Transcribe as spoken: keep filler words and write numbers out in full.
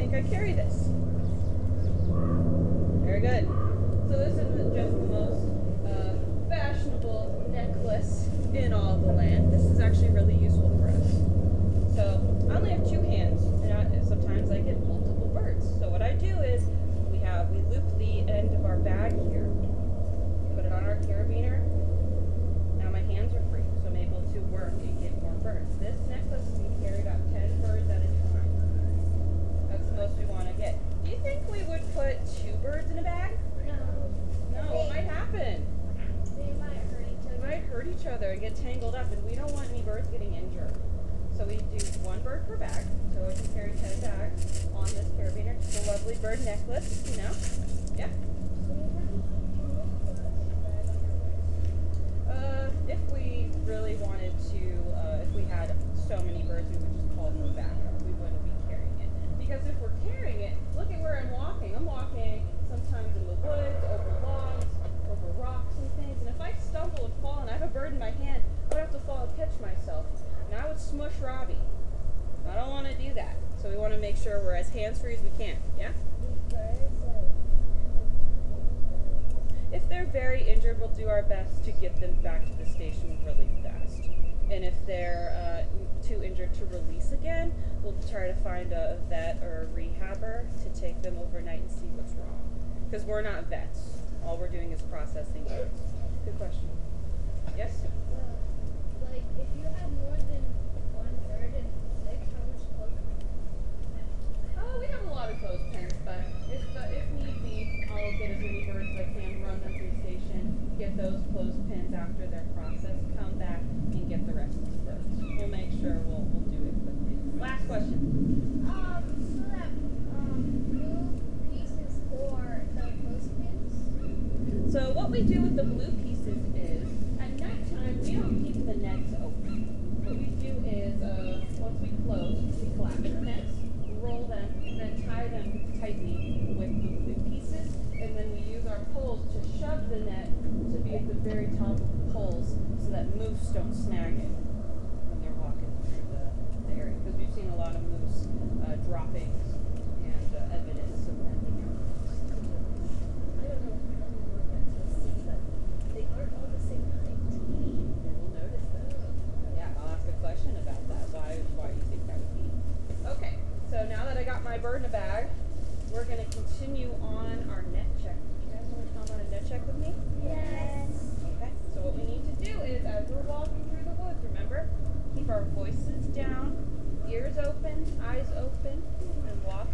think I carry this? Very good. So this isn't just the most uh, fashionable necklace in all the land. This is actually really useful for us. So I only have two hands, and I, sometimes I get multiple birds. So what I do is we have we loop the end of our bag here, put it on our carabiner. Now my hands are free, so I'm able to work and get more birds. This necklace can carry about ten birds at a time. That's the most we want to get. Do you think we would put two birds in a bag? No. No, what might happen? They might hurt each They other. might hurt each other and get tangled up, and we don't want any birds getting injured. So we do one bird per bag, so we can carry ten bags on this carabiner. Just a lovely bird necklace, you know? Yeah? Uh, if we really wanted to, uh, if we had so many birds, we would just call them a backup. We wouldn't be carrying it. Because if we're carrying it, look at where I'm walking. I'm walking sometimes in the woods, over logs, over rocks and things. And if I stumble and fall and I have a bird in my hand, I would have to fall and catch myself. And I would smush Robbie. I don't want to do that. So we want to make sure we're as hands-free as we can. Yeah? If they're very injured, we'll do our best to get them back to the station really fast. And if they're uh, too injured to release again, we'll try to find a vet or a rehabber to take them overnight and see what's wrong. Because we're not vets. All we're doing is processing birds. Good question. Yes? Uh, like, if you have more than one bird and six, how much clothes? Oh, we have a lot of clothespins, but if uh, if need be, I'll get as many birds as I can, run them through the station, get those clothespins after they're processed, come back and get the rest of the birds. We'll make sure we'll we'll do it quickly. Last question. Um, so that, um, blue pieces for the clothespins? So what we do with the blue pieces is, at nighttime, we don't keep the nets open. What we do is, uh, once we close, we collapse the nets, roll them, and then tie them tightly with the blue pieces, and then we use our poles to shove the net to be at the very top of the poles so that moose don't snag it when they're walking through the, the area. Because we've seen a lot of moose uh, droppings and uh, evidence of ending up. I don't know how many more nets we'll see, but they aren't all the same height. They will notice that. Yeah, I'll ask a question about that. Why, why do you think that would be? Okay, so now that I got my bird in a bag, we're going to continue on our net check. Do you guys want to come on a net check with me? Yes. Okay, so what we need to do is, as we're walking through the woods, remember, keep our voices down, ears open, eyes open, and walk